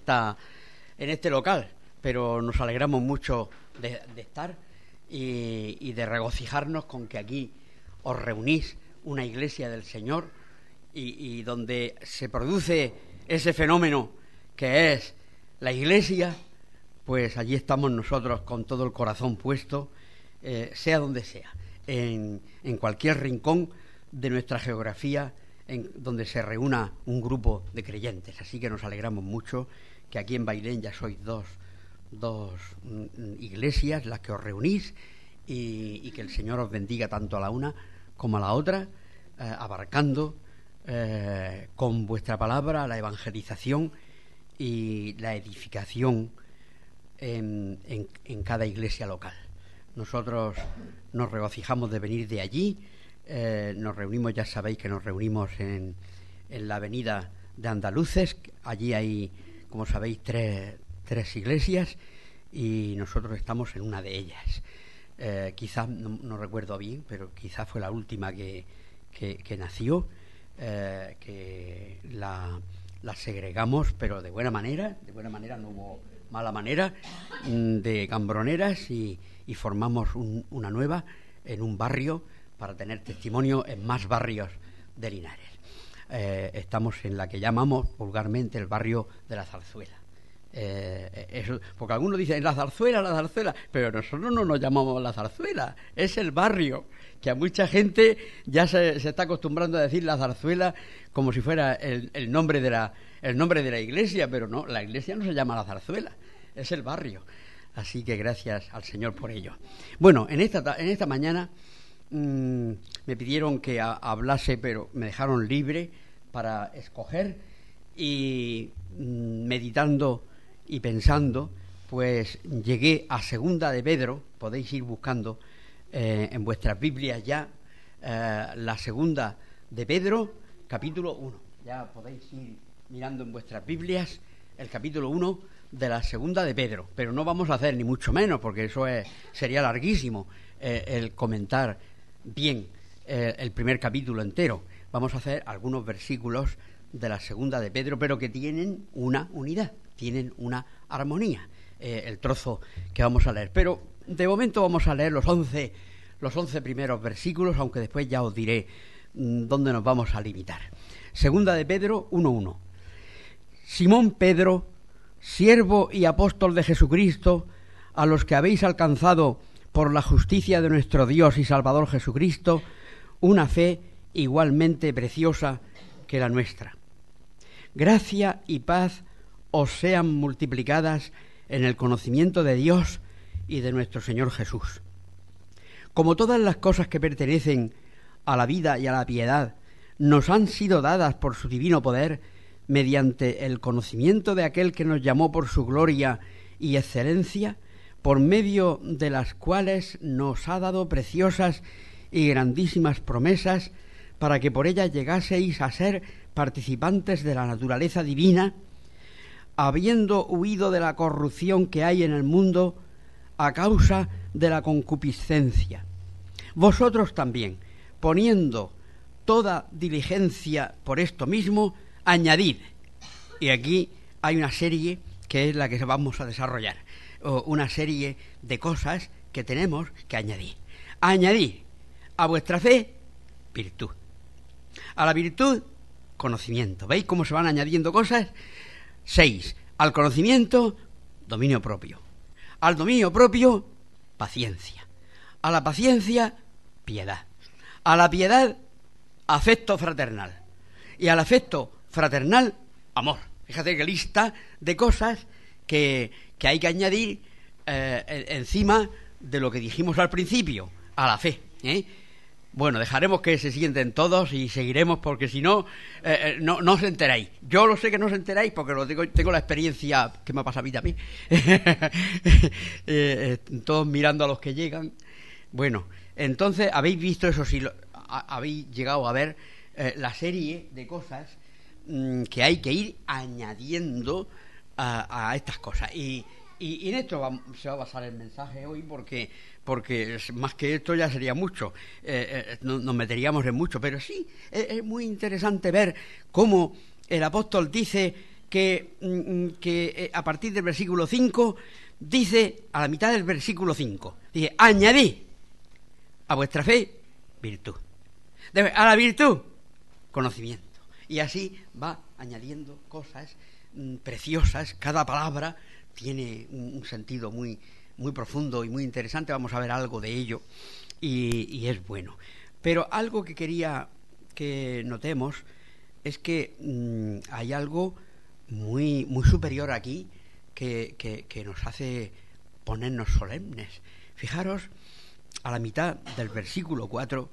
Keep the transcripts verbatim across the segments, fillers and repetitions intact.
esta, en este local, pero nos alegramos mucho de, de estar y, y de regocijarnos con que aquí os reunís, una iglesia del Señor, y, y donde se produce ese fenómeno que es la iglesia, pues allí estamos nosotros con todo el corazón puesto, eh, sea donde sea, en, en cualquier rincón de nuestra geografía, en donde se reúna un grupo de creyentes. Así que nos alegramos mucho que aquí en Bailén ya sois dos, dos mm, iglesias las que os reunís, y, y que el Señor os bendiga tanto a la una como a la otra, eh, abarcando eh, con vuestra palabra la evangelización y la edificación en, en, en cada iglesia local. Nosotros nos regocijamos de venir de allí, eh, nos reunimos, ya sabéis que nos reunimos en, en la avenida de Andaluces. Allí hay, como sabéis, tres, tres iglesias y nosotros estamos en una de ellas. Eh, quizás, no, no recuerdo bien, pero quizás fue la última que, que, que nació, eh, que la, la segregamos, pero de buena manera, de buena manera, no hubo mala manera, de gambroneras, y, y formamos un, una nueva en un barrio para tener testimonio en más barrios de Linares. Eh, estamos en la que llamamos vulgarmente el barrio de la Zarzuela. Eh, eso, porque algunos dicen la zarzuela, la zarzuela, pero nosotros no nos llamamos la zarzuela, es el barrio, que a mucha gente ya se, se está acostumbrando a decir la zarzuela como si fuera el, el nombre de la el nombre de la iglesia, pero no, la iglesia no se llama la zarzuela, es el barrio. Así que gracias al Señor por ello. Bueno, en esta en esta mañana mmm, me pidieron que a, hablase, pero me dejaron libre para escoger, y mmm, meditando y pensando, pues llegué a Segunda de Pedro. Podéis ir buscando eh, en vuestras Biblias ya eh, la Segunda de Pedro, capítulo uno. Ya podéis ir mirando en vuestras Biblias el capítulo uno de la Segunda de Pedro, pero no vamos a hacer ni mucho menos, porque eso es, sería larguísimo eh, el comentar bien eh, el primer capítulo entero. Vamos a hacer algunos versículos de la Segunda de Pedro, pero que tienen una unidad, tienen una armonía, eh, el trozo que vamos a leer. Pero de momento vamos a leer los once, los once primeros versículos, aunque después ya os diré mmm, dónde nos vamos a limitar. Segunda de Pedro uno uno. Simón Pedro, siervo y apóstol de Jesucristo, a los que habéis alcanzado por la justicia de nuestro Dios y Salvador Jesucristo una fe igualmente preciosa que la nuestra. Gracia y paz os sean multiplicadas en el conocimiento de Dios y de nuestro Señor Jesús. Como todas las cosas que pertenecen a la vida y a la piedad nos han sido dadas por su divino poder, mediante el conocimiento de aquel que nos llamó por su gloria y excelencia, por medio de las cuales nos ha dado preciosas y grandísimas promesas, para que por ellas llegaseis a ser participantes de la naturaleza divina, habiendo huido de la corrupción que hay en el mundo a causa de la concupiscencia. Vosotros también, poniendo toda diligencia por esto mismo, añadid. Y aquí hay una serie que es la que vamos a desarrollar, o una serie de cosas que tenemos que añadir. Añadid a vuestra fe virtud, a la virtud conocimiento. ¿Veis cómo se van añadiendo cosas? Seis. Al conocimiento, dominio propio. Al dominio propio, paciencia. A la paciencia, piedad. A la piedad, afecto fraternal. Y al afecto fraternal, amor. Fíjate qué lista de cosas que, que hay que añadir eh, encima de lo que dijimos al principio, a la fe, ¿eh? Bueno, dejaremos que se sienten todos y seguiremos, porque si no, eh, no, no os enteráis. Yo lo sé que no os enteráis porque lo tengo, tengo la experiencia que me ha pasado a mí también. eh, todos mirando a los que llegan. Bueno, entonces, habéis visto eso, si lo, a, habéis llegado a ver eh, la serie de cosas mmm, que hay que ir añadiendo a, a estas cosas. Y, y, y en esto va, se va a basar el mensaje hoy, porque... porque más que esto ya sería mucho, eh, eh, no, nos meteríamos en mucho, pero sí, es, es muy interesante ver cómo el apóstol dice que, que a partir del versículo cinco dice, a la mitad del versículo cinco, dice, añadid a vuestra fe virtud, a la virtud conocimiento, y así va añadiendo cosas mm, preciosas. Cada palabra tiene un, un sentido muy, muy profundo y muy interesante. Vamos a ver algo de ello, y, y es bueno. Pero algo que quería que notemos es que mmm, hay algo muy, muy superior aquí que, que, que nos hace ponernos solemnes. Fijaros, a la mitad del versículo cuatro,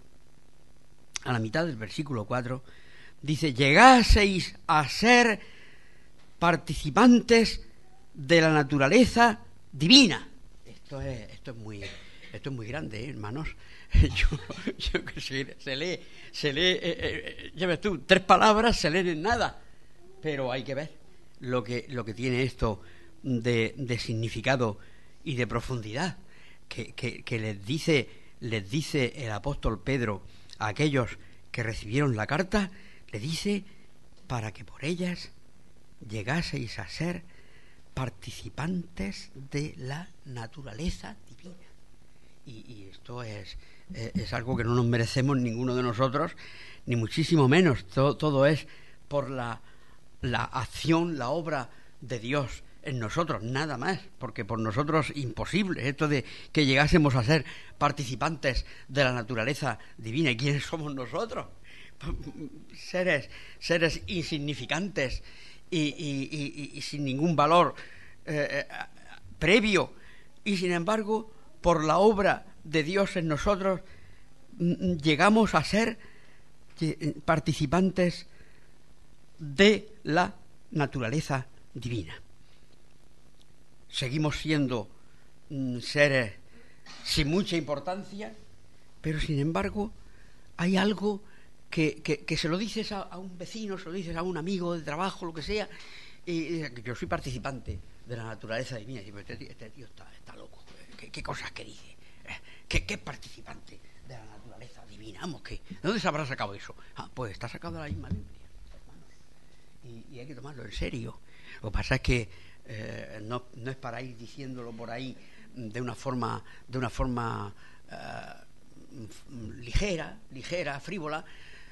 a la mitad del versículo cuatro, dice, llegaseis a ser participantes de la naturaleza divina. Esto es, esto es muy, esto es muy grande, ¿eh, hermanos? Yo, yo que se, se lee, se lee, eh, eh, ya ves tú, tres palabras se leen en nada, pero hay que ver lo que, lo que tiene esto de, de significado y de profundidad, que, que, que les dice, les dice el apóstol Pedro a aquellos que recibieron la carta, le dice, para que por ellas llegaseis a ser participantes de la naturaleza divina. Y, y esto es, es, es algo que no nos merecemos ninguno de nosotros, ni muchísimo menos. Todo, todo es por la, la acción, la obra de Dios en nosotros, nada más, porque por nosotros imposible esto de que llegásemos a ser participantes de la naturaleza divina. ¿Y quiénes somos nosotros? Seres, seres insignificantes y, y, y, y sin ningún valor eh, previo, y sin embargo, por la obra de Dios en nosotros, llegamos a ser participantes de la naturaleza divina. Seguimos siendo mm, seres sin mucha importancia, pero sin embargo hay algo que, que, que se lo dices a, a un vecino, se lo dices a un amigo de trabajo, lo que sea, y, y yo soy participante de la naturaleza divina. Y este, tío, este tío está, está loco. ¿Qué, qué cosas que dice? ¿Qué, qué participante de la naturaleza divina? Vamos, ¿qué? ¿De dónde se habrá sacado eso? Ah, pues está sacado de la misma Biblia, hermanos. Y, y hay que tomarlo en serio. Lo que pasa es que eh, no, no es para ir diciéndolo por ahí de una forma, de una forma uh, ligera, ligera, frívola,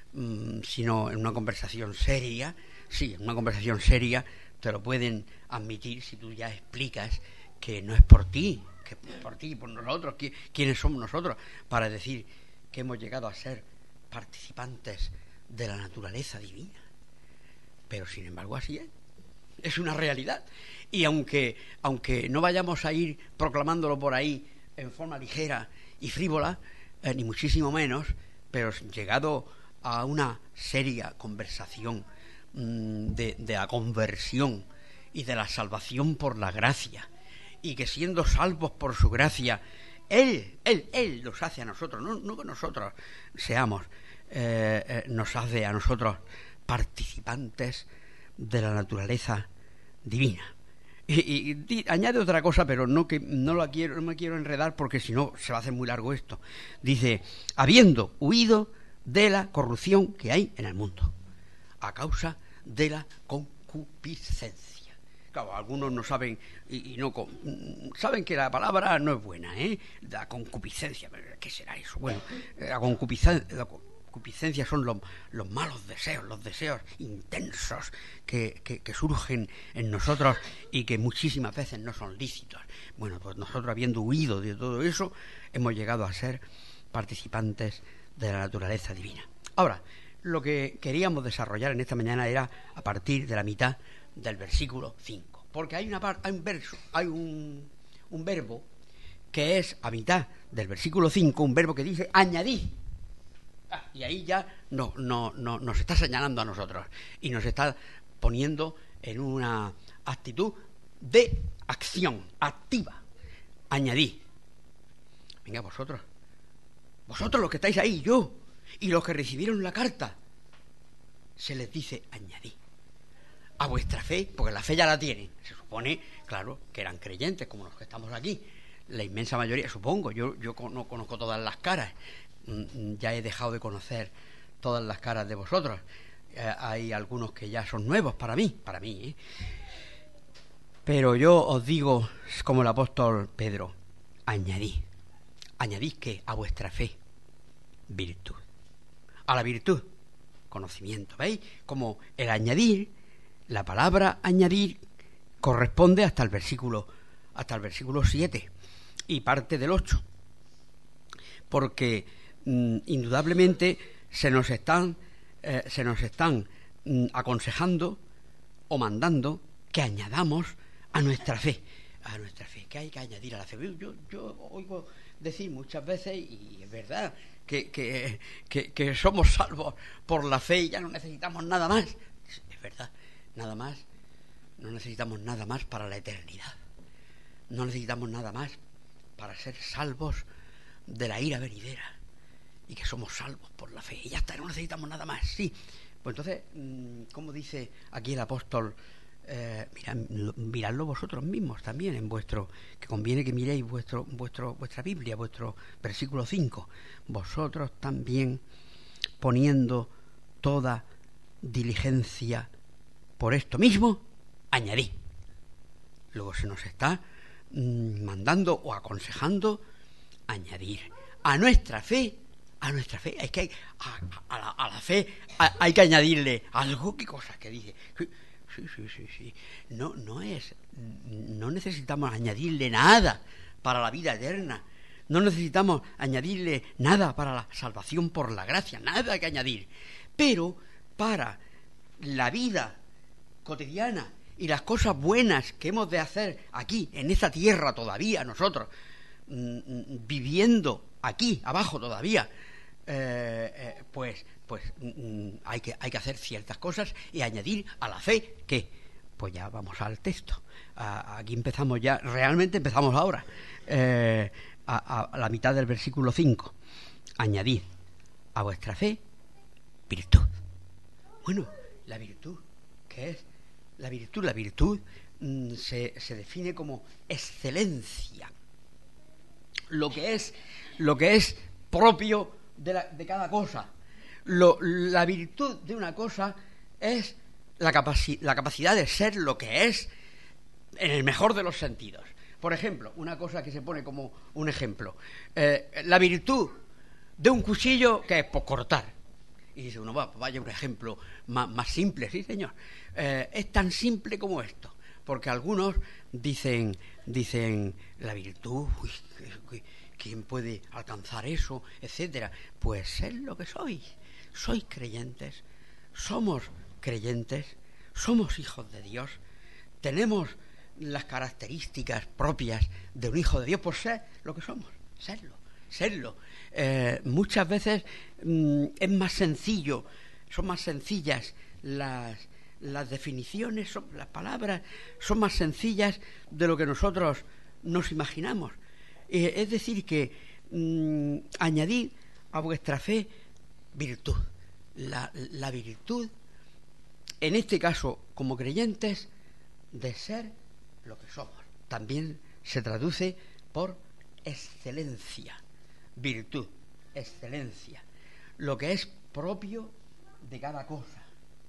um, sino en una conversación seria. Sí, en una conversación seria te lo pueden admitir si tú ya explicas que no es por ti, que por ti y por nosotros, ¿quiénes somos nosotros para decir que hemos llegado a ser participantes de la naturaleza divina? Pero sin embargo así es, es una realidad. Y aunque, aunque no vayamos a ir proclamándolo por ahí en forma ligera y frívola, eh, ni muchísimo menos, pero llegado a una seria conversación mmm, de, de la conversión y de la salvación por la gracia, y que siendo salvos por su gracia, Él, Él, Él los hace a nosotros, no, no que nosotros seamos, eh, eh, nos hace a nosotros participantes de la naturaleza divina. Y, y, y añade otra cosa, pero no que no la quiero, no me quiero enredar porque si no se va a hacer muy largo esto. Dice, habiendo huido de la corrupción que hay en el mundo, a causa de la concupiscencia. Claro, algunos no saben y, y no saben que la palabra no es buena, ¿eh? La concupiscencia, ¿qué será eso? Bueno, la concupiscencia, la concupiscencia son los, los malos deseos, los deseos intensos que, que, que surgen en nosotros y que muchísimas veces no son lícitos. Bueno, pues nosotros, habiendo huido de todo eso, hemos llegado a ser participantes de la naturaleza divina. Ahora, lo que queríamos desarrollar en esta mañana era a partir de la mitad del versículo cinco, porque hay una parte, hay un verso, hay un, un verbo que es a mitad del versículo cinco, un verbo que dice añadí. Ah, y ahí ya no, no, no, nos está señalando a nosotros y nos está poniendo en una actitud de acción activa. Añadí. Venga, vosotros, vosotros los que estáis ahí, yo, y los que recibieron la carta, se les dice añadí a vuestra fe, porque la fe ya la tienen. Se supone, claro, que eran creyentes como los que estamos aquí, la inmensa mayoría, supongo. Yo, yo no conozco todas las caras, ya he dejado de conocer todas las caras de vosotros, eh, hay algunos que ya son nuevos para mí, para mí, ¿eh? Pero yo os digo, como el apóstol Pedro, añadid, añadid que a vuestra fe, virtud. A la virtud, conocimiento. ¿Veis? Como el añadir, la palabra añadir corresponde hasta el versículo, hasta el versículo siete y parte del ocho. Porque mm, indudablemente se nos están, eh, se nos están mm, aconsejando o mandando que añadamos a nuestra fe, a nuestra fe, que hay que añadir a la fe. Yo, yo oigo decir muchas veces, y es verdad, que, que, que, que somos salvos por la fe y ya no necesitamos nada más. Es verdad, nada más, no necesitamos nada más para la eternidad. No necesitamos nada más para ser salvos de la ira venidera, y que somos salvos por la fe, y ya está, no necesitamos nada más, sí. Pues entonces, como dice aquí el apóstol, eh, mirad, miradlo vosotros mismos también en vuestro, que conviene que miréis vuestro, vuestro, vuestra Biblia, vuestro versículo cinco, vosotros también poniendo toda diligencia por esto mismo, añadid. Luego se nos está mmm, mandando o aconsejando añadir a nuestra fe, a nuestra fe, es que hay, a, a, la, a la fe a, hay que añadirle algo. ¿Qué cosas que dice? Sí, sí, sí, sí. No, no es, no necesitamos añadirle nada para la vida eterna. No necesitamos añadirle nada para la salvación por la gracia, nada que añadir. Pero para la vida cotidiana y las cosas buenas que hemos de hacer aquí, en esta tierra todavía, nosotros, viviendo aquí abajo todavía, eh, eh, pues pues mm, hay que hay que hacer ciertas cosas y añadir a la fe que, pues ya vamos al texto. A, aquí empezamos ya, realmente empezamos ahora, eh, a, a, a la mitad del versículo cinco. Añadid a vuestra fe virtud. Bueno, la virtud, ¿qué es? La virtud, la virtud mm, se, se define como excelencia. Lo que es, lo que es propio de, la, de cada cosa. Lo, la virtud de una cosa es la, capaci- la capacidad de ser lo que es en el mejor de los sentidos. Por ejemplo, una cosa que se pone como un ejemplo, eh, la virtud de un cuchillo, que es por cortar. Y dice uno, va, vaya un ejemplo más, más simple, sí señor. Eh, es tan simple como esto, porque algunos dicen, dicen la virtud, uy, ¿quién puede alcanzar eso? Etcétera. Pues ser lo que sois. Sois creyentes, somos creyentes, somos hijos de Dios, tenemos las características propias de un hijo de Dios, por ser lo que somos, serlo, serlo. Eh, muchas veces mmm, es más sencillo, son más sencillas las, las definiciones, son, las palabras son más sencillas de lo que nosotros nos imaginamos. Eh, es decir que mmm, añadid a vuestra fe virtud. La, la virtud, en este caso, como creyentes, de ser lo que somos. También se traduce por excelencia. Virtud, excelencia. Lo que es propio de cada cosa.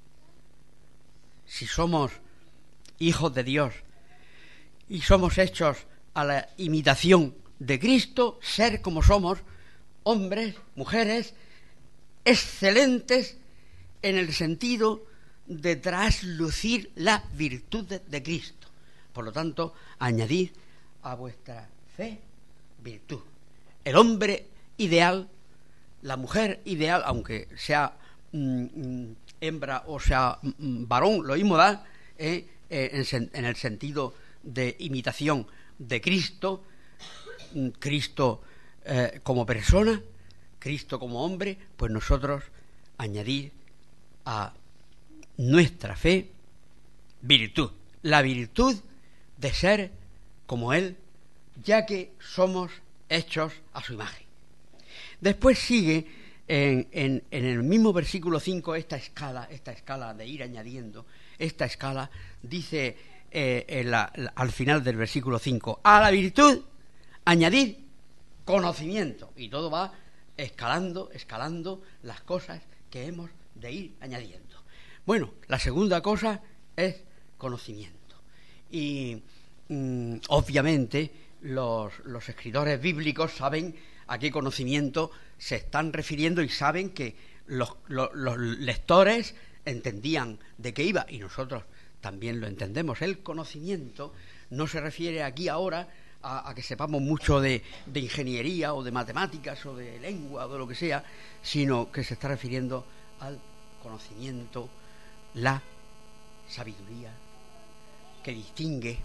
Si somos hijos de Dios y somos hechos a la imitación de Cristo, ser como somos, hombres, mujeres, excelentes en el sentido de traslucir la virtud de, de Cristo. Por lo tanto, añadid a vuestra fe virtud. El hombre ideal, la mujer ideal, aunque sea mm, hembra o sea mm, varón, lo mismo da, eh, eh, en, en el sentido de imitación de Cristo, mm, Cristo eh, como persona, Cristo como hombre, pues nosotros añadir a nuestra fe virtud, la virtud de ser como Él, ya que somos hechos a su imagen. Después sigue en, en, en el mismo versículo cinco esta escala, esta escala de ir añadiendo, esta escala dice eh, en la, la, al final del versículo cinco, a la virtud añadir conocimiento, y todo va escalando, escalando las cosas que hemos de ir añadiendo. Bueno, la segunda cosa es conocimiento. Y mm, obviamente los, los escritores bíblicos saben a qué conocimiento se están refiriendo y saben que los, los, los lectores entendían de qué iba, y nosotros también lo entendemos. El conocimiento no se refiere aquí ahora a, a que sepamos mucho de, de ingeniería o de matemáticas o de lengua o de lo que sea, sino que se está refiriendo al conocimiento, la sabiduría que distingue,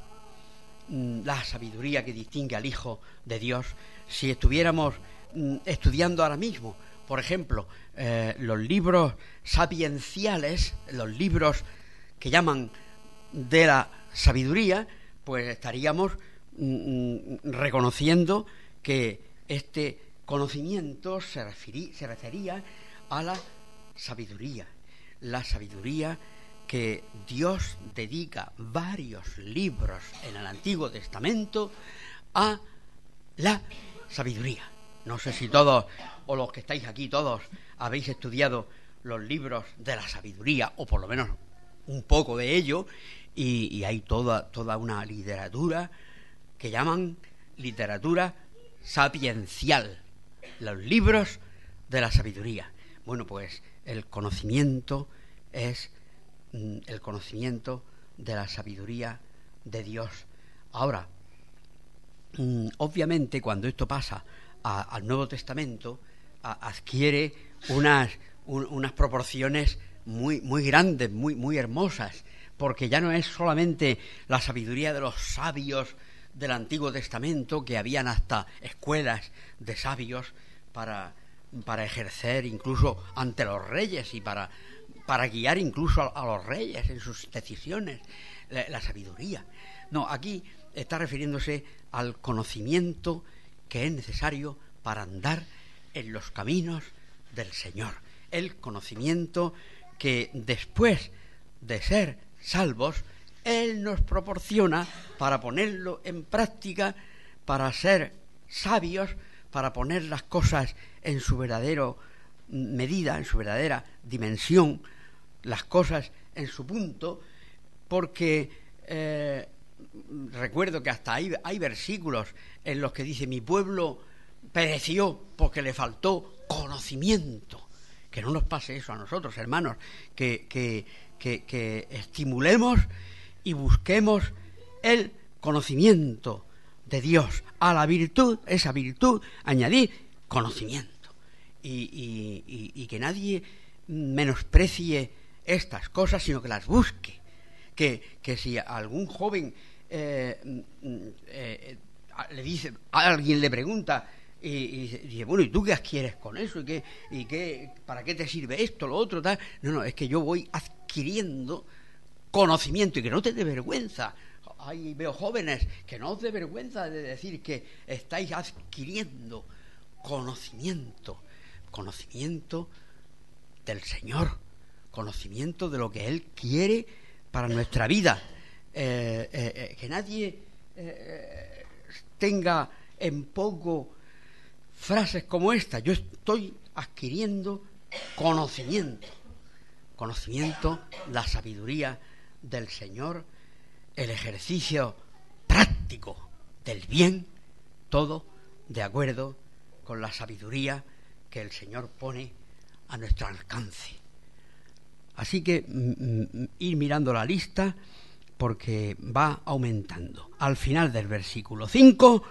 la sabiduría que distingue al Hijo de Dios. Si estuviéramos estudiando ahora mismo, por ejemplo, eh, los libros sapienciales, los libros que llaman de la sabiduría, pues estaríamos mm, reconociendo que este conocimiento se, referí, se refería a la sabiduría, la sabiduría que Dios dedica varios libros en el Antiguo Testamento a la sabiduría. No sé si todos, o los que estáis aquí todos, habéis estudiado los libros de la sabiduría, o por lo menos un poco de ello, y, y hay toda, toda una literatura que llaman literatura sapiencial, los libros de la sabiduría. Bueno, pues el conocimiento es mm, el conocimiento de la sabiduría de Dios. Ahora, mm, obviamente cuando esto pasa a, al Nuevo Testamento, a, adquiere unas, un, unas proporciones muy, muy grandes, muy, muy hermosas, porque ya no es solamente la sabiduría de los sabios del Antiguo Testamento, que habían hasta escuelas de sabios para, para ejercer incluso ante los reyes y para, para guiar incluso a, a los reyes en sus decisiones, la, la sabiduría. No, aquí está refiriéndose al conocimiento que es necesario para andar en los caminos del Señor. El conocimiento que después de ser salvos, Él nos proporciona para ponerlo en práctica, para ser sabios, para poner las cosas en su verdadera medida, en su verdadera dimensión, las cosas en su punto, porque eh, recuerdo que hasta hay, hay versículos en los que dice: mi pueblo pereció porque le faltó conocimiento. Que no nos pase eso a nosotros, hermanos, que, que, que, que estimulemos y busquemos el conocimiento de Dios. A la virtud, esa virtud, añadir conocimiento. Y, y, y, y que nadie menosprecie estas cosas, sino que las busque. Que, que si algún joven eh, eh, le dice, a alguien le pregunta, y, y dice, bueno, ¿y tú qué quieres con eso? ¿Y qué, y qué, para qué te sirve esto, lo otro, tal? No, no, es que yo voy adquiriendo conocimiento, y que no te dé vergüenza. Ahí veo jóvenes que no os dé vergüenza de decir que estáis adquiriendo conocimiento, conocimiento del Señor, conocimiento de lo que Él quiere para nuestra vida. Eh, eh, eh, que nadie eh, tenga en poco frases como esta: yo estoy adquiriendo conocimiento, conocimiento, la sabiduría del Señor, el ejercicio práctico del bien, todo de acuerdo con la sabiduría que el Señor pone a nuestro alcance. Así que mm, ir mirando la lista, porque va aumentando. Al final del versículo cinco,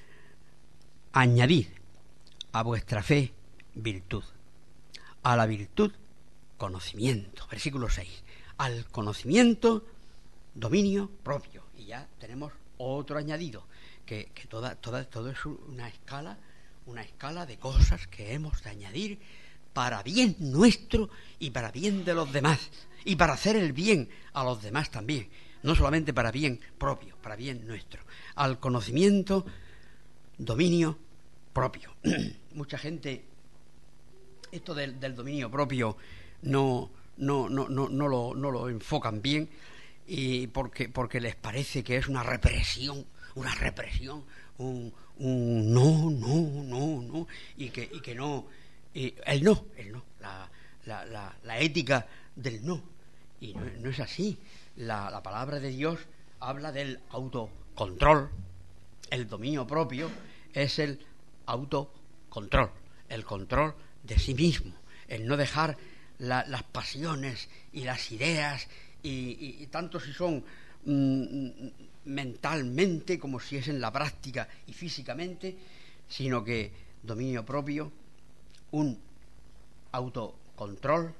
añadid a vuestra fe virtud, a la virtud conocimiento. Versículo seis, al conocimiento dominio propio. Y ya tenemos otro añadido, que, que toda, toda, todo es una escala, una escala de cosas que hemos de añadir para bien nuestro y para bien de los demás, y para hacer el bien a los demás también, no solamente para bien propio, para bien nuestro. Al conocimiento, dominio propio. Mucha gente, esto del, del dominio propio no, no, no, no, no, lo, no lo enfocan bien, y porque, porque les parece que es una represión, una represión, un, un no, no, no, no, y que, y que no, y el no, el no, la, la, la, la ética del no. y no, no es así. La, la palabra de Dios habla del autocontrol. El dominio propio es el autocontrol, el control de sí mismo, el no dejar la, las pasiones y las ideas, y, y, y tanto si son mm, mentalmente como si es en la práctica y físicamente, sino que dominio propio, un autocontrol,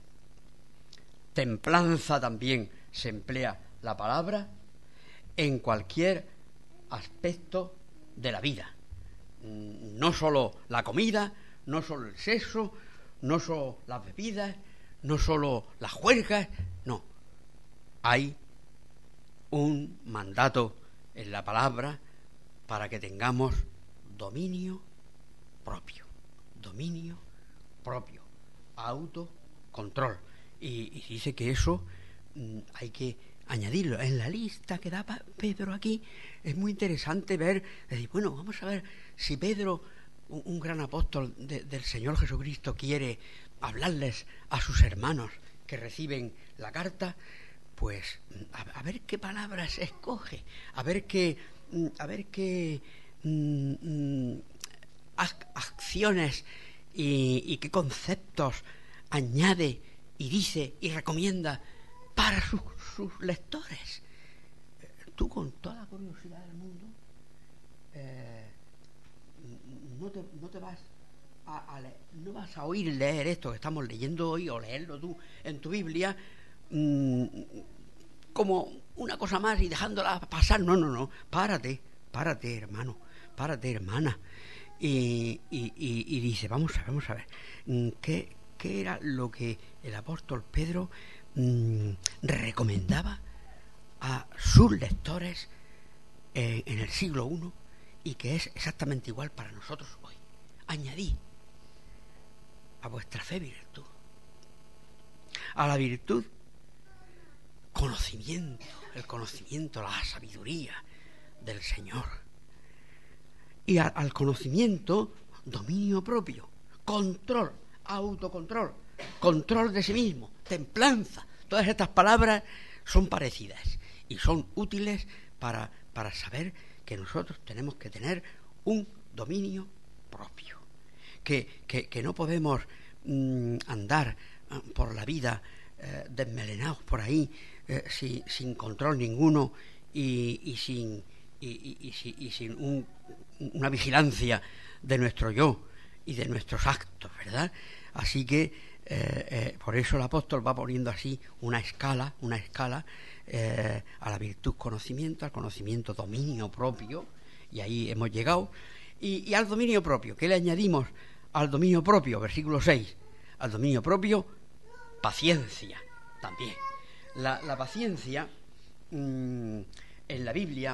templanza también se emplea la palabra en cualquier aspecto de la vida, no solo la comida, no solo el sexo, no solo las bebidas, no solo las juergas, no, hay un mandato en la palabra para que tengamos dominio propio, dominio propio, autocontrol, y, y dice que eso mm, hay que añadirlo en la lista que da Pedro aquí. Es muy interesante ver, decir, bueno, vamos a ver si Pedro, un, un gran apóstol de, del Señor Jesucristo, quiere hablarles a sus hermanos que reciben la carta, pues a, a ver qué palabras escoge, a ver qué, a ver qué mm, mm, acciones y, y qué conceptos añade y dice y recomienda para sus, sus lectores. Tú, con toda la curiosidad del mundo, eh, no, te, no te vas a, a leer, no vas a oír leer esto que estamos leyendo hoy, o leerlo tú en tu Biblia mmm, como una cosa más y dejándola pasar. No, no, no, párate, párate, hermano, párate, hermana, y, y, y, y dice, vamos a ver, vamos a ver, ¿qué, qué era lo que el apóstol Pedro mmm, recomendaba a sus lectores eh, en el siglo primero, y que es exactamente igual para nosotros hoy? Añadí a vuestra fe virtud, a la virtud conocimiento, el conocimiento, la sabiduría del Señor, y a, al conocimiento dominio propio, control, autocontrol, control de sí mismo, templanza. Todas estas palabras son parecidas y son útiles para, para saber que nosotros tenemos que tener un dominio propio, que, que, que no podemos mmm, andar uh, por la vida eh, desmelenados por ahí, eh, si, sin control ninguno y, y sin, y, y, y, y sin un, una vigilancia de nuestro yo y de nuestros actos, ¿verdad? Así que eh, eh, por eso el apóstol va poniendo así una escala, una escala eh, a la virtud conocimiento, al conocimiento dominio propio, y ahí hemos llegado, y, y al dominio propio. ¿Qué le añadimos al dominio propio? Versículo seis, al dominio propio, paciencia también. La, la paciencia mmm, en la Biblia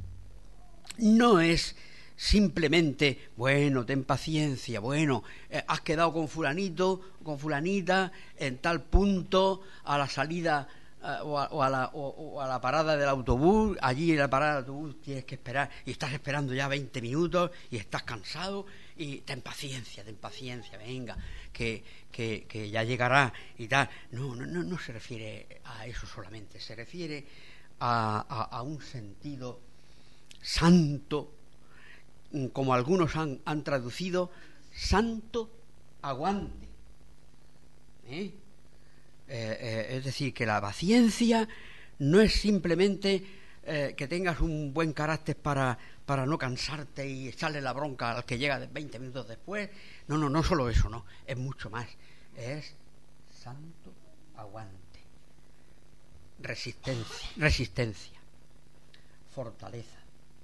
no es simplemente, bueno, ten paciencia, bueno, eh, has quedado con fulanito, con fulanita, en tal punto, a la salida eh, o, a, o, a la, o, o a la parada del autobús, allí en la parada del autobús tienes que esperar, y estás esperando ya veinte minutos, y estás cansado, y ten paciencia, ten paciencia, venga, que, que, que ya llegará, y tal. No, no, no, no se refiere a eso solamente, se refiere a, a, a un sentido santo, como algunos han, han traducido, santo aguante. ¿Eh? Eh, eh, es decir, que la paciencia no es simplemente eh, que tengas un buen carácter para, para no cansarte y echarle la bronca al que llega veinte minutos después. No, no, no solo eso, no, es mucho más. Es santo aguante, resistencia, resistencia, fortaleza.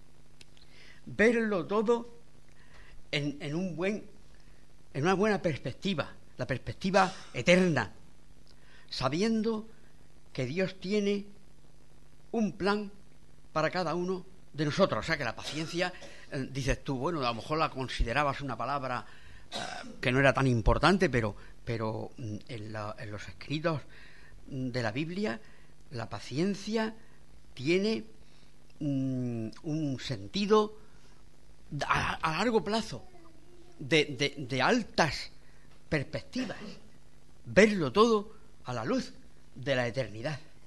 Verlo todo en, en un buen, en una buena perspectiva, la perspectiva eterna, sabiendo que Dios tiene un plan para cada uno de nosotros. O sea que la paciencia, eh, dices tú, bueno, a lo mejor la considerabas una palabra eh, que no era tan importante, pero, pero en, la, en los escritos de la Biblia, la paciencia tiene mm, un sentido A, a largo plazo, de, de, de altas perspectivas, verlo todo a la luz de la eternidad.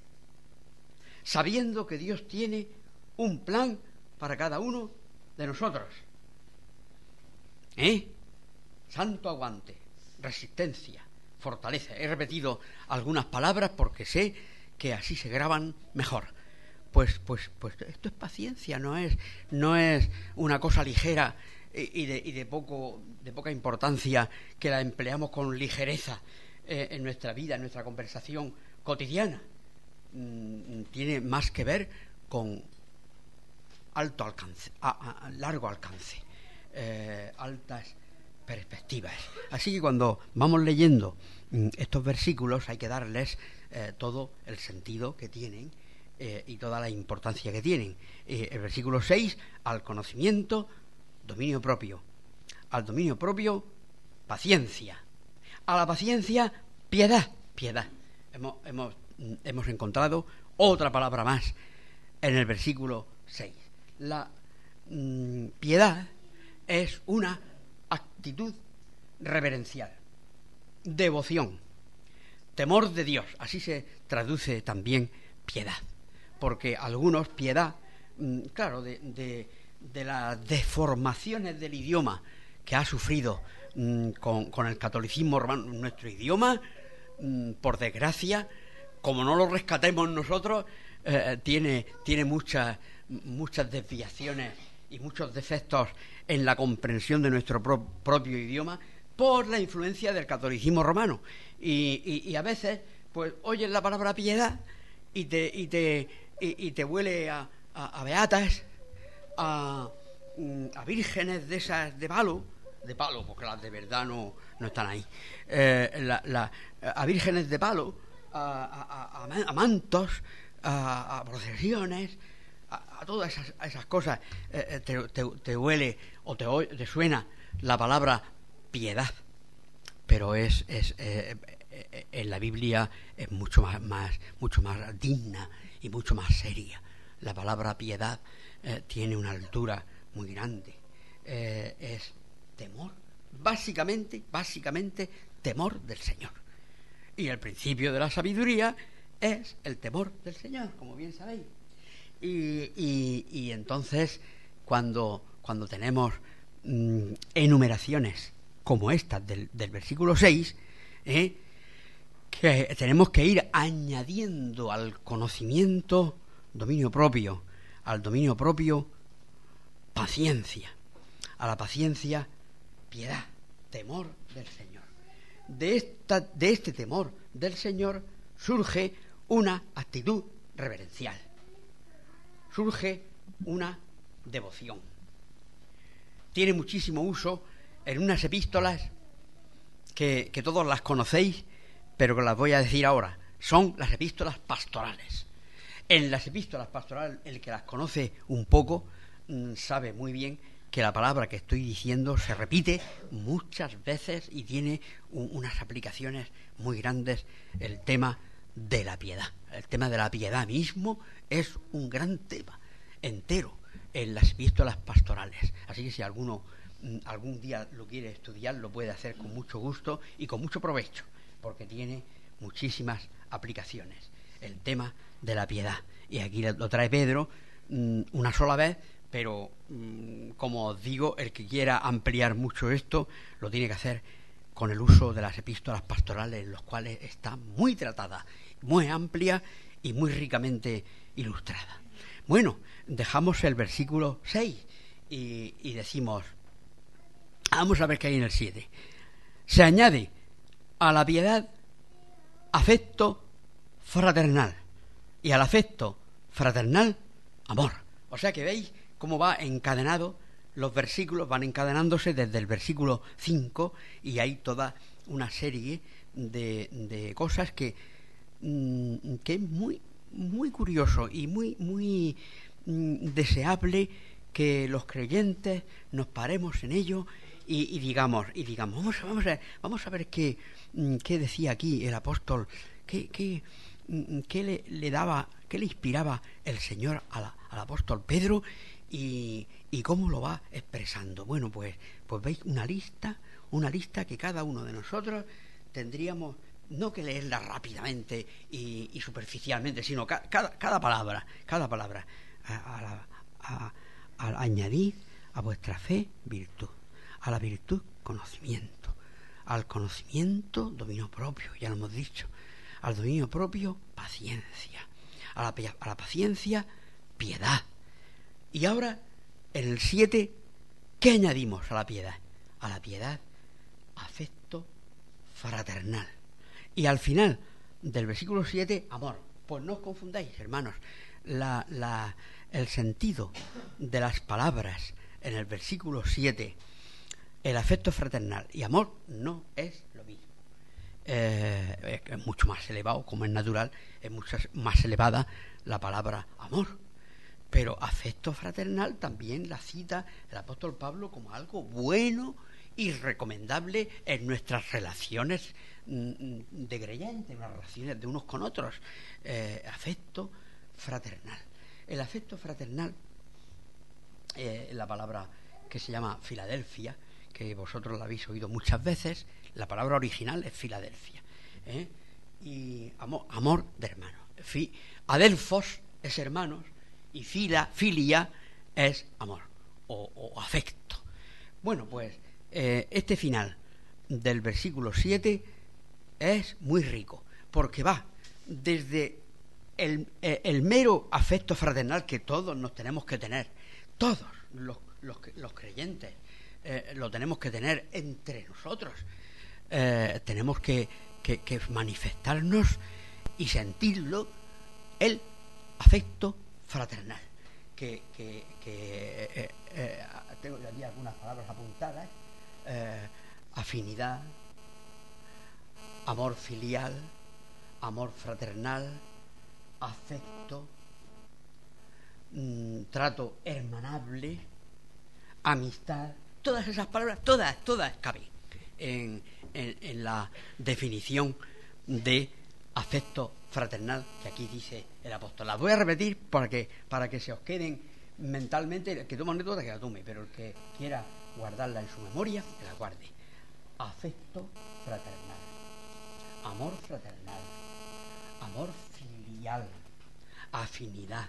sabiendo que Dios tiene un plan para cada uno de nosotros. ¿Eh? Santo aguante, resistencia, fortaleza. He repetido algunas palabras porque sé que así se graban mejor. Pues, pues, pues esto es paciencia, no es, no es una cosa ligera y de, y de poco, de poca importancia que la empleamos con ligereza eh, en nuestra vida, en nuestra conversación cotidiana. Mm, tiene más que ver con alto alcance, a, a largo alcance, eh, altas perspectivas. Así que cuando vamos leyendo mm, estos versículos hay que darles eh, todo el sentido que tienen eh, y toda la importancia que tienen. Eh, el versículo seis, al conocimiento, dominio propio. Al dominio propio, paciencia. A la paciencia, piedad. Piedad. Hemos, hemos, hemos encontrado otra palabra más en el versículo seis. La mm, piedad es una actitud reverencial, devoción, temor de Dios. Así se traduce también piedad, porque algunos piedad, mm, claro, de, de, de las deformaciones del idioma que ha sufrido mm, con, con el catolicismo romano. Nuestro idioma, mm, por desgracia, como no lo rescatemos nosotros, eh, tiene, tiene muchas, muchas desviaciones y muchos defectos en la comprensión de nuestro pro- propio idioma por la influencia del catolicismo romano. Y, y, y a veces, pues, oyes la palabra piedad y te, y te, y, y te huele a, a, a beatas, a, a vírgenes de esas de palo, de palo, porque las de verdad no, no están ahí, eh, la, la, a vírgenes de palo, a, a, a, a mantos, a, a procesiones, a, a todas esas, a esas cosas, eh, te, te, te huele o te, te suena la palabra piedad, pero es, es eh, eh, en la Biblia es mucho más, más, mucho más digna y mucho más seria. La palabra piedad eh, tiene una altura muy grande, eh, es temor, básicamente, básicamente temor del Señor. Y el principio de la sabiduría es el temor del Señor, como bien sabéis. Y, y, y entonces, cuando, cuando tenemos mmm, enumeraciones como estas del, del versículo seis, ¿eh? que tenemos que ir añadiendo al conocimiento dominio propio, al dominio propio paciencia, a la paciencia piedad, temor del Señor. De, esta, de este temor del Señor surge una actitud reverencial, surge una devoción. Tiene muchísimo uso en unas epístolas que, que todos las conocéis, pero que las voy a decir ahora. Son las epístolas pastorales. En las epístolas pastorales, el que las conoce un poco mmm, sabe muy bien que la palabra que estoy diciendo se repite muchas veces y tiene un, unas aplicaciones muy grandes. El tema de la piedad, el tema de la piedad mismo es un gran tema entero en las epístolas pastorales. Así que si alguno mm, algún día lo quiere estudiar, lo puede hacer con mucho gusto y con mucho provecho, porque tiene muchísimas aplicaciones. El tema de la piedad. Y aquí lo trae Pedro mmm, una sola vez, pero mmm, como os digo, el que quiera ampliar mucho esto lo tiene que hacer con el uso de las epístolas pastorales, en los cuales está muy tratada, muy amplia y muy ricamente ilustrada. Bueno, dejamos el versículo seis y, y decimos, vamos a ver qué hay en el siete. Se añade a la piedad afecto fraternal y al afecto fraternal amor. O sea que veis cómo va encadenado, los versículos van encadenándose desde el versículo cinco y hay toda una serie de, de cosas que, mmm, que es muy, muy curioso y muy, muy mmm, deseable que los creyentes nos paremos en ello y, y digamos, y digamos, vamos, vamos a, vamos a ver qué, qué decía aquí el apóstol, qué, qué, qué le, le daba, qué le inspiraba el Señor a la, al apóstol Pedro. Y, y cómo lo va expresando. Bueno, pues, pues veis una lista, una lista que cada uno de nosotros tendríamos no que leerla rápidamente y, y superficialmente, sino ca, cada, cada palabra, cada palabra, a, a, la, a, a añadir a vuestra fe virtud, a la virtud conocimiento, al conocimiento dominio propio, ya lo hemos dicho, al dominio propio paciencia, a la, a la paciencia piedad. Y ahora, en el siete, ¿qué añadimos a la piedad? A la piedad, afecto fraternal. Y al final del versículo siete, amor. Pues no os confundáis, hermanos. La, la, el sentido de las palabras en el versículo siete, el afecto fraternal y amor, no es lo mismo. Eh, es mucho más elevado, como es natural, es mucho más elevada la palabra amor. Pero afecto fraternal también la cita el apóstol Pablo como algo bueno y recomendable en nuestras relaciones de creyentes, en las relaciones de unos con otros. Eh, afecto fraternal. El afecto fraternal, eh, la palabra que se llama Filadelfia, que vosotros la habéis oído muchas veces, la palabra original es Filadelfia. ¿eh? Y amor, amor de hermanos. Fi, adelfos es hermanos, y fila, filia es amor o, o afecto. Bueno, pues eh, este final del versículo siete es muy rico, porque va desde el, el, el mero afecto fraternal que todos nos tenemos que tener, todos los, los, los creyentes eh, lo tenemos que tener entre nosotros, eh, tenemos que, que, que manifestarnos y sentirlo, el afecto fraternal, que, que, que eh, eh, tengo aquí algunas palabras apuntadas, eh, afinidad, amor filial, amor fraternal, afecto, mmm, trato hermanable, amistad, todas esas palabras, todas, todas caben en, en, en la definición de afecto fraternal que aquí dice el apóstol. Las voy a repetir para que, para que se os queden mentalmente, el que toma nota que la tome, pero el que quiera guardarla en su memoria, que la guarde. Afecto fraternal, amor fraternal, amor filial, afinidad,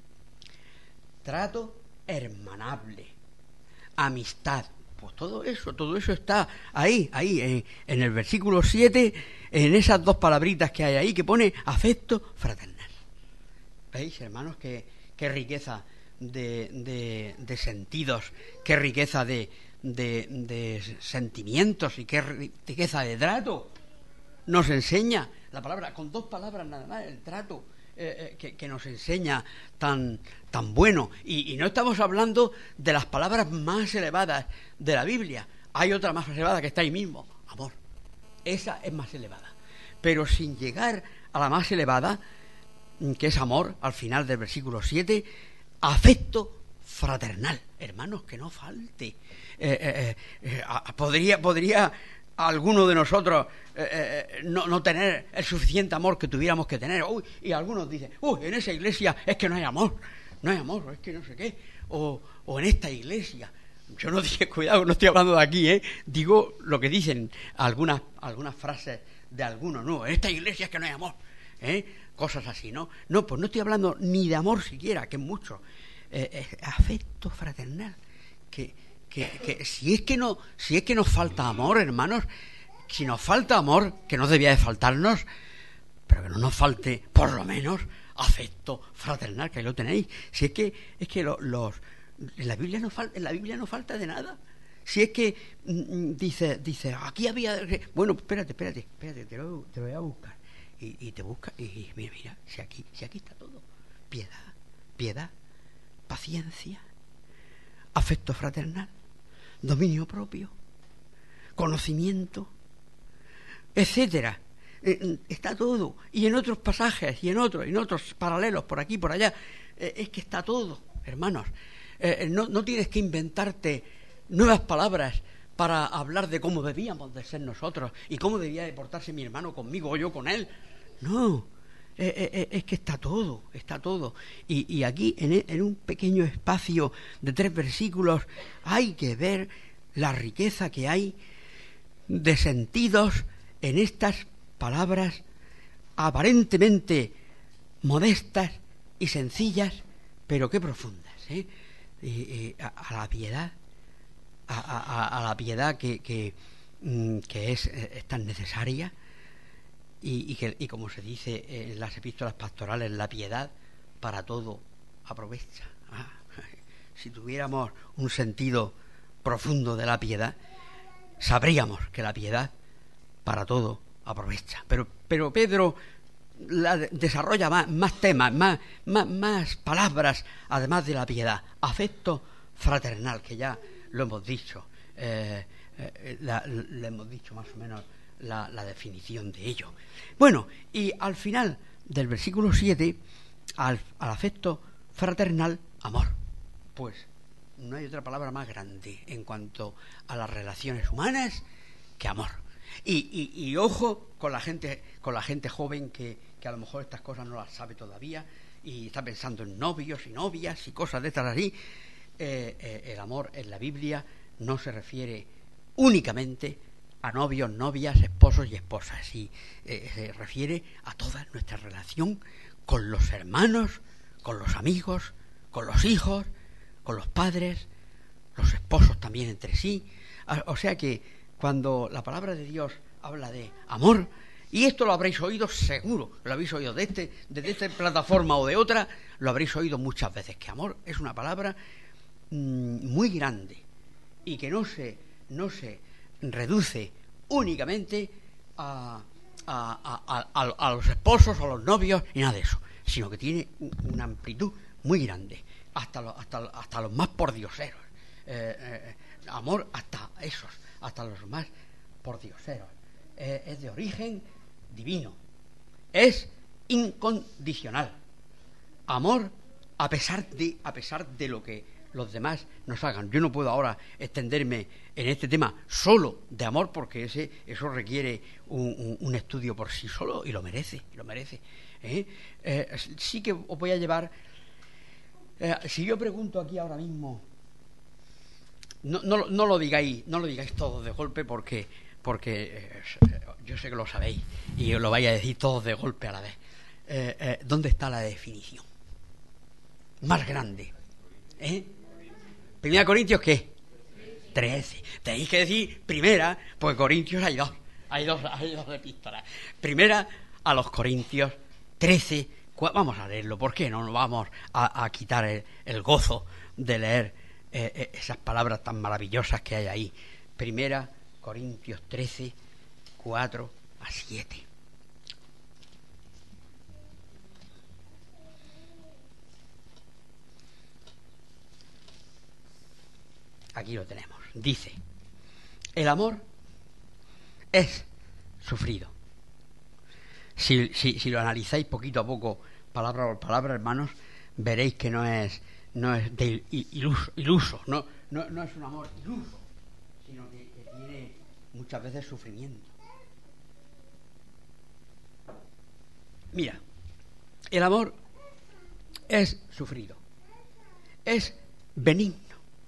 trato hermanable, amistad. Pues todo eso, todo eso está ahí, ahí, en, en el versículo siete, en esas dos palabritas que hay ahí, que pone afecto fraternal. ¿Veis, hermanos, qué, qué riqueza de, de, de sentidos, qué riqueza de, de, de sentimientos y qué riqueza de trato nos enseña la palabra, con dos palabras nada más, el trato eh, eh, que, que nos enseña tan, tan bueno. Y, y no estamos hablando de las palabras más elevadas de la Biblia. Hay otra más elevada que está ahí mismo, amor. Esa es más elevada. Pero sin llegar a la más elevada, que es amor, al final del versículo siete, afecto fraternal. Hermanos, que no falte. Eh, eh, eh, podría, podría alguno de nosotros eh, eh, no, no tener el suficiente amor que tuviéramos que tener. Uy, y algunos dicen, uy, en esa iglesia es que no hay amor, no hay amor, es que no sé qué. O, o en esta iglesia. Yo no dije, cuidado, no estoy hablando de aquí, ¿eh? Digo lo que dicen algunas, algunas frases de algunos, no, en esta iglesia es que no hay amor, ¿eh? Cosas así, ¿no? No, pues no estoy hablando ni de amor siquiera, que es mucho. Eh, eh, afecto fraternal, que, que, que si es que no, si es que nos falta amor, hermanos, si nos falta amor, que no debía de faltarnos, pero que no nos falte, por lo menos, afecto fraternal, que ahí lo tenéis. Si es que, es que lo, los En la Biblia no falta, en la Biblia no falta de nada. Si es que mm, dice, dice, aquí había, bueno, espérate, espérate, espérate, te lo, te lo voy a buscar. Y, y te busca, y, y mira, mira, si aquí, si aquí está todo. Piedad, piedad, paciencia, afecto fraternal, dominio propio, conocimiento, etcétera. Eh, está todo. Y en otros pasajes, y en otros, y en otros paralelos, por aquí, por allá, eh, es que está todo, hermanos. Eh, no, no tienes que inventarte nuevas palabras para hablar de cómo debíamos de ser nosotros y cómo debía de portarse mi hermano conmigo o yo con él. No, eh, eh, es que está todo, está todo. Y, y aquí, en, en un pequeño espacio de tres versículos, hay que ver la riqueza que hay de sentidos en estas palabras aparentemente modestas y sencillas, pero qué profundas, ¿eh? Y, y, a, a la piedad, a, a, a la piedad que, que, que es, es tan necesaria, y, y, que, y como se dice en las epístolas pastorales, la piedad para todo aprovecha. Ah, si tuviéramos un sentido profundo de la piedad, sabríamos que la piedad para todo aprovecha. Pero, pero Pedro la desarrolla más, más temas, más, más, más palabras, además de la piedad. Afecto fraternal, que ya lo hemos dicho, eh, eh, la, le hemos dicho más o menos la, la definición de ello. Bueno, y al final del versículo siete, al, al afecto fraternal, amor. Pues no hay otra palabra más grande en cuanto a las relaciones humanas que amor. Y, y, y ojo con la gente, con la gente joven que, que a lo mejor estas cosas no las sabe todavía y está pensando en novios y novias y cosas de estas así. Eh, eh, el amor en la Biblia no se refiere únicamente a novios, novias, esposos y esposas, y eh, se refiere a toda nuestra relación con los hermanos, con los amigos, con los hijos, con los padres, los esposos también entre sí. O sea que cuando la palabra de Dios habla de amor, y esto lo habréis oído seguro, lo habéis oído de este, desde esta plataforma o de otra, lo habréis oído muchas veces, que amor es una palabra mmm, muy grande y que no se, no se reduce únicamente a, a, a, a, a los esposos o a los novios y nada de eso, sino que tiene una amplitud muy grande, hasta, lo, hasta, hasta los más pordioseros, eh, eh, amor hasta esos, hasta los más pordioseros, eh, es de origen divino, es incondicional, amor a pesar de a pesar de lo que los demás nos hagan. Yo no puedo ahora extenderme en este tema solo de amor, porque ese eso requiere un, un, un estudio por sí solo, y lo merece, lo merece. ¿eh? Eh, sí que os voy a llevar. Eh, si yo pregunto aquí ahora mismo, no, no, no lo digáis, no lo digáis todos de golpe, porque porque eh, yo sé que lo sabéis y os lo vais a decir todos de golpe a la vez. Eh, eh, ¿Dónde está la definición más grande? ¿Eh? ¿Primera Corintios qué? trece. Tenéis que decir primera, pues Corintios hay dos. Hay dos, hay dos epístolas. Primera a los Corintios trece. Vamos a leerlo. ¿Por qué no nos vamos a, a quitar el, el gozo de leer eh, esas palabras tan maravillosas que hay ahí? Primera Corintios trece, cuatro a siete. Aquí lo tenemos. Dice: el amor es sufrido. Si, si, si lo analizáis poquito a poco, palabra por palabra, hermanos, veréis que no es no es de iluso, iluso no, no, no es un amor iluso, sino que, que tiene muchas veces sufrimiento. Mira, el amor es sufrido, es benigno.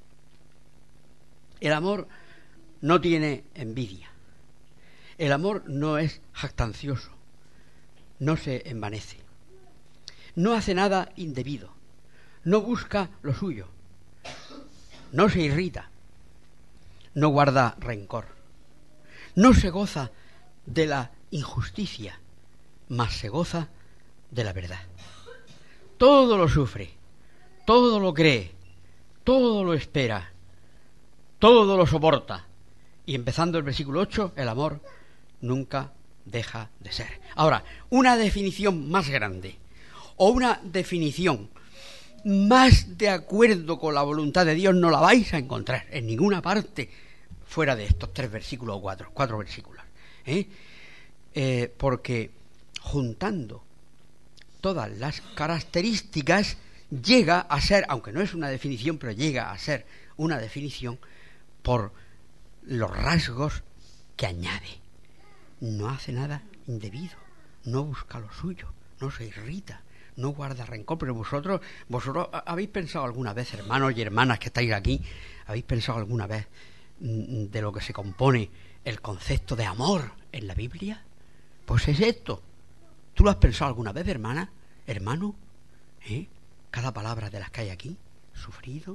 El amor no tiene envidia. El amor no es jactancioso. No se envanece. No hace nada indebido. No busca lo suyo. No se irrita. No guarda rencor. No se goza de la injusticia, mas se goza de la verdad. Todo lo sufre, todo lo cree, todo lo espera, todo lo soporta. Y empezando el versículo ocho, el amor nunca deja de ser. Ahora, una definición más grande o una definición más de acuerdo con la voluntad de Dios no la vais a encontrar en ninguna parte fuera de estos tres versículos o cuatro, cuatro versículos. ¿eh? Eh, porque juntando todas las características llega a ser, aunque no es una definición, pero llega a ser una definición por los rasgos que añade. No hace nada indebido, no busca lo suyo, no se irrita, no guarda rencor. Pero vosotros, vosotros habéis pensado alguna vez, hermanos y hermanas que estáis aquí, habéis pensado alguna vez de lo que se compone el concepto de amor en la Biblia. Pues es esto. ¿Tú lo has pensado alguna vez, hermana, hermano? ¿Eh? Cada palabra de las que hay aquí, sufrido,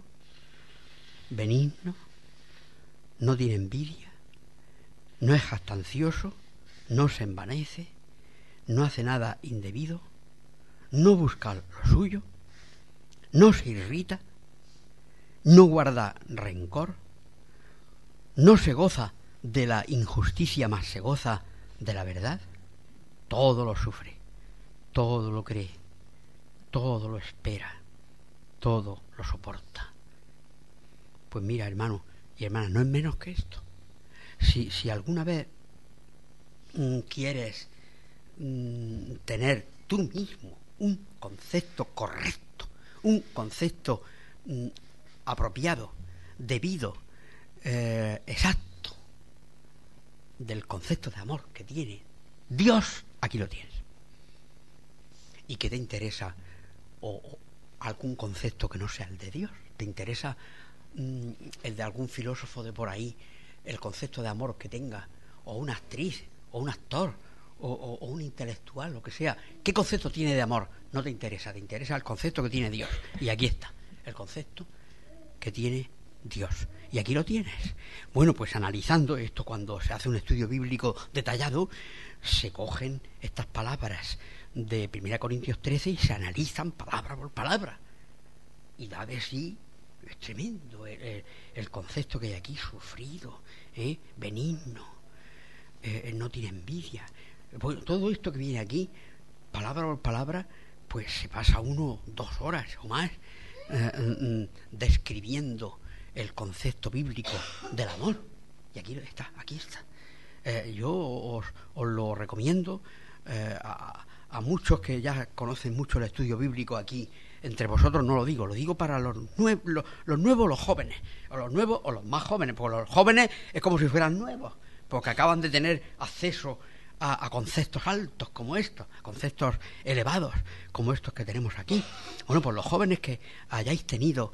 benigno, no tiene envidia, no es jactancioso, no se envanece, no hace nada indebido, no busca lo suyo, no se irrita, no guarda rencor, no se goza de la injusticia, más se goza de la verdad. Todo lo sufre, todo lo cree, todo lo espera, todo lo soporta. Pues mira, hermano y hermana, no es menos que esto. Si, si alguna vez mm, quieres mm, tener tú mismo un concepto correcto, un concepto mm, apropiado, debido, eh, exacto, del concepto de amor que tiene Dios, aquí lo tienes. ¿Y qué te interesa? O, o algún concepto que no sea el de Dios. ¿Te interesa mm, el de algún filósofo de por ahí, el concepto de amor que tenga? O una actriz, o un actor, o, o, o un intelectual, lo que sea. ¿Qué concepto tiene de amor? No te interesa, te interesa el concepto que tiene Dios. Y aquí está, el concepto que tiene Dios. Y aquí lo tienes. Bueno, pues analizando esto, cuando se hace un estudio bíblico detallado, se cogen estas palabras de primera Corintios trece y se analizan palabra por palabra. Y da de sí, es tremendo el, el, el concepto que hay aquí, sufrido, ¿eh? benigno, eh, no tiene envidia. Bueno, todo esto que viene aquí, palabra por palabra, pues se pasa uno dos horas o más eh, describiendo el concepto bíblico del amor. Y aquí está, aquí está. Eh, yo os, os lo recomiendo eh, a, a muchos que ya conocen mucho el estudio bíblico aquí. Entre vosotros no lo digo, lo digo para los, nue- los, los nuevos, los jóvenes, o los nuevos o los más jóvenes, porque los jóvenes es como si fueran nuevos, porque acaban de tener acceso a, a conceptos altos como estos, a conceptos elevados como estos que tenemos aquí. Bueno, pues los jóvenes que hayáis tenido,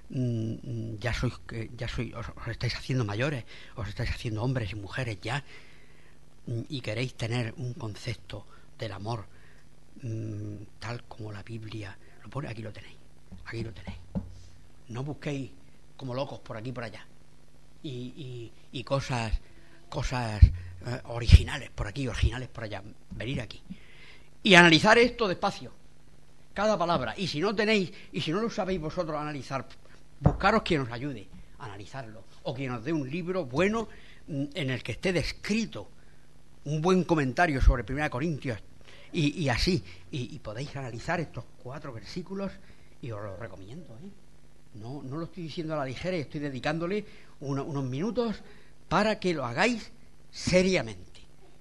mmm, ya sois, ya sois, os, os estáis haciendo mayores, os estáis haciendo hombres y mujeres ya, mmm, y queréis tener un concepto del amor mmm, tal como la Biblia lo pone, aquí lo tenéis, aquí lo tenéis. No busquéis como locos por aquí y por allá y, y, y cosas cosas eh, originales por aquí, originales por allá. Venir aquí y analizar esto despacio, cada palabra. Y si no tenéis, y si no lo sabéis vosotros analizar, buscaros quien os ayude a analizarlo, o quien os dé un libro bueno en el que esté descrito un buen comentario sobre primera Corintios y, y así, y, y podéis analizar estos cuatro versículos, y os lo recomiendo, ¿eh? No, no lo estoy diciendo a la ligera, y estoy dedicándole una, unos minutos para que lo hagáis seriamente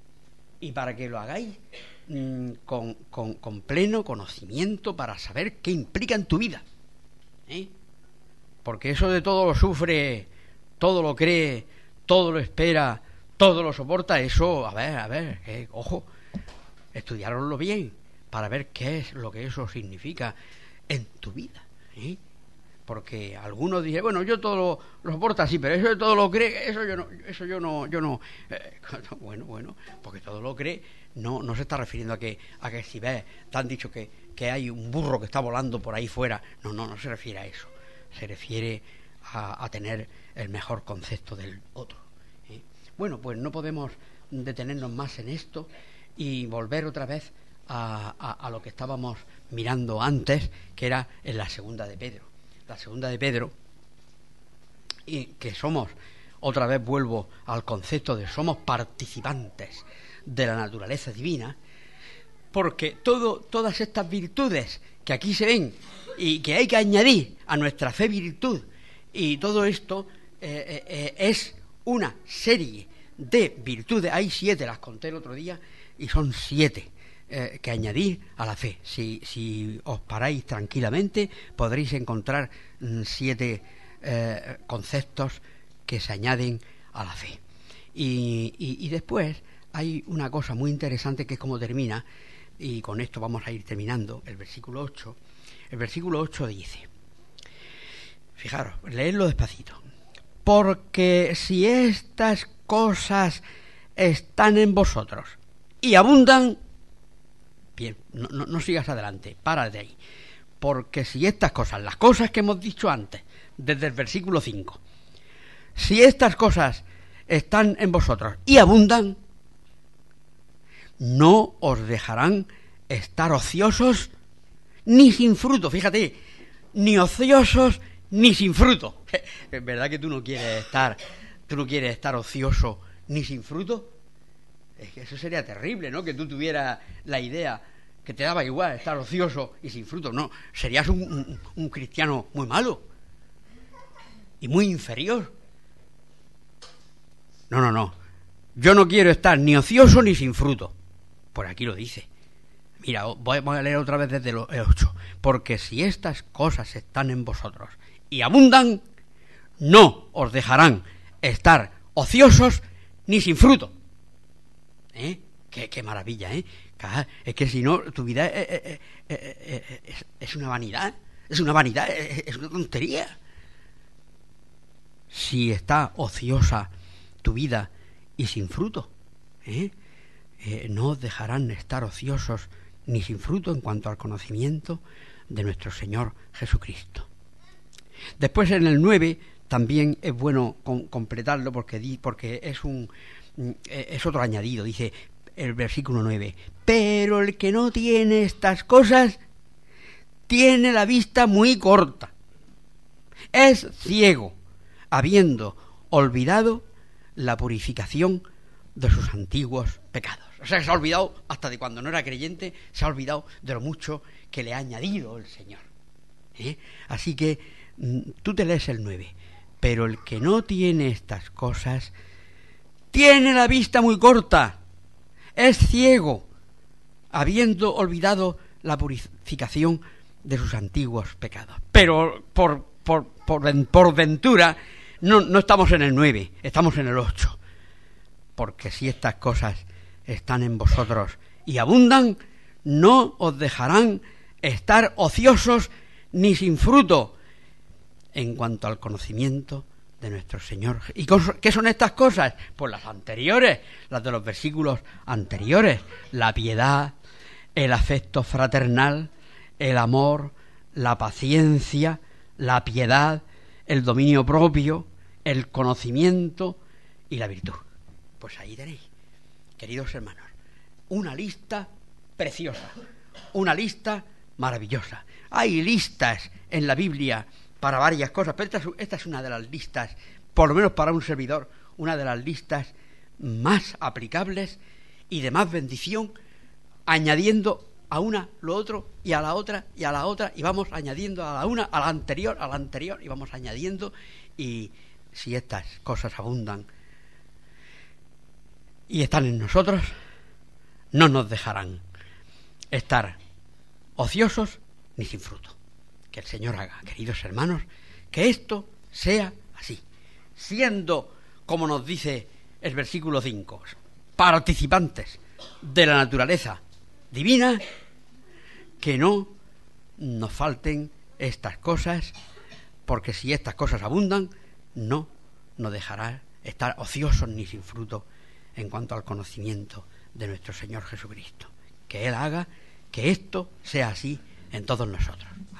y para que lo hagáis mmm, con, con, con pleno conocimiento, para saber qué implica en tu vida, ¿eh? Porque eso de todo lo sufre, todo lo cree, todo lo espera, todo lo soporta, eso, a ver, a ver, eh, ojo, estudiároslo bien para ver qué es lo que eso significa en tu vida, ¿eh? Porque algunos dicen, bueno, yo todo lo, lo soporto así, pero eso de todo lo cree, eso yo no, eso yo no, yo no, eh, bueno, bueno, porque todo lo cree, no, no se está refiriendo a que, a que si ves, te han dicho que, que hay un burro que está volando por ahí fuera, no, no, no se refiere a eso, se refiere a, a tener el mejor concepto del otro, ¿eh? Bueno, pues no podemos detenernos más en esto y volver otra vez a, a, a lo que estábamos mirando antes, que era en la segunda de Pedro. La segunda de Pedro, y que somos, otra vez vuelvo al concepto de somos participantes de la naturaleza divina, porque todo, todas estas virtudes que aquí se ven y que hay que añadir a nuestra fe virtud, y todo esto eh, eh, es una serie de virtudes. Hay siete, las conté el otro día, y son siete Eh, que añadir a la fe. Si, si os paráis tranquilamente, podréis encontrar mm, siete eh, conceptos que se añaden a la fe. Y, y, y después hay una cosa muy interesante, que es como termina, y con esto vamos a ir terminando, el versículo ocho. El versículo ocho dice, fijaros, leedlo despacito: porque si estas cosas están en vosotros y abundan. Bien, no, no, no sigas adelante, para de ahí. Porque si estas cosas, las cosas que hemos dicho antes, desde el versículo cinco, si estas cosas están en vosotros y abundan, no os dejarán estar ociosos ni sin fruto. Fíjate, ni ociosos ni sin fruto. ¿Es verdad que tú no quieres estar, tú no quieres estar ocioso ni sin fruto? Es que eso sería terrible, ¿no? Que tú tuvieras la idea que te daba igual estar ocioso y sin fruto. No, serías un, un, un cristiano muy malo y muy inferior. No, no, no. Yo no quiero estar ni ocioso ni sin fruto. Por aquí lo dice. Mira, voy a leer otra vez desde el ocho. Porque si estas cosas están en vosotros y abundan, no os dejarán estar ociosos ni sin fruto. ¿Eh? Qué, qué maravilla, ¿eh? Es que si no, tu vida es, es, es, es, es una vanidad. Es una vanidad, es, es una tontería. Si está ociosa tu vida y sin fruto, ¿eh? Eh, no os dejarán estar ociosos ni sin fruto en cuanto al conocimiento de nuestro Señor Jesucristo. Después en el nueve también es bueno com- completarlo porque, di, porque es un es otro añadido. Dice el versículo nueve: pero el que no tiene estas cosas tiene la vista muy corta, es ciego, habiendo olvidado la purificación de sus antiguos pecados. O sea, se ha olvidado, hasta de cuando no era creyente, se ha olvidado de lo mucho que le ha añadido el Señor. ¿Eh? Así que tú te lees el nueve. Pero el que no tiene estas cosas tiene la vista muy corta, es ciego, habiendo olvidado la purificación de sus antiguos pecados. Pero por, por, por, por ventura no, no estamos en el nueve, estamos en el ocho. Porque si estas cosas están en vosotros y abundan, no os dejarán estar ociosos ni sin fruto en cuanto al conocimiento de nuestro Señor. ¿Y qué son estas cosas? Pues las anteriores, las de los versículos anteriores: la piedad, el afecto fraternal, el amor, la paciencia, la piedad, el dominio propio, el conocimiento y la virtud. Pues ahí tenéis, queridos hermanos, una lista preciosa, una lista maravillosa. Hay listas en la Biblia para varias cosas, pero esta es, esta es una de las listas, por lo menos para un servidor, una de las listas más aplicables y de más bendición, añadiendo a una lo otro y a la otra y a la otra, y vamos añadiendo a la una, a la anterior, a la anterior, y vamos añadiendo, y si estas cosas abundan y están en nosotros, no nos dejarán estar ociosos ni sin fruto. Que el Señor haga, queridos hermanos, que esto sea así, siendo, como nos dice el versículo cinco, participantes de la naturaleza divina, que no nos falten estas cosas, porque si estas cosas abundan, no nos dejará estar ociosos ni sin fruto en cuanto al conocimiento de nuestro Señor Jesucristo. Que Él haga que esto sea así en todos nosotros.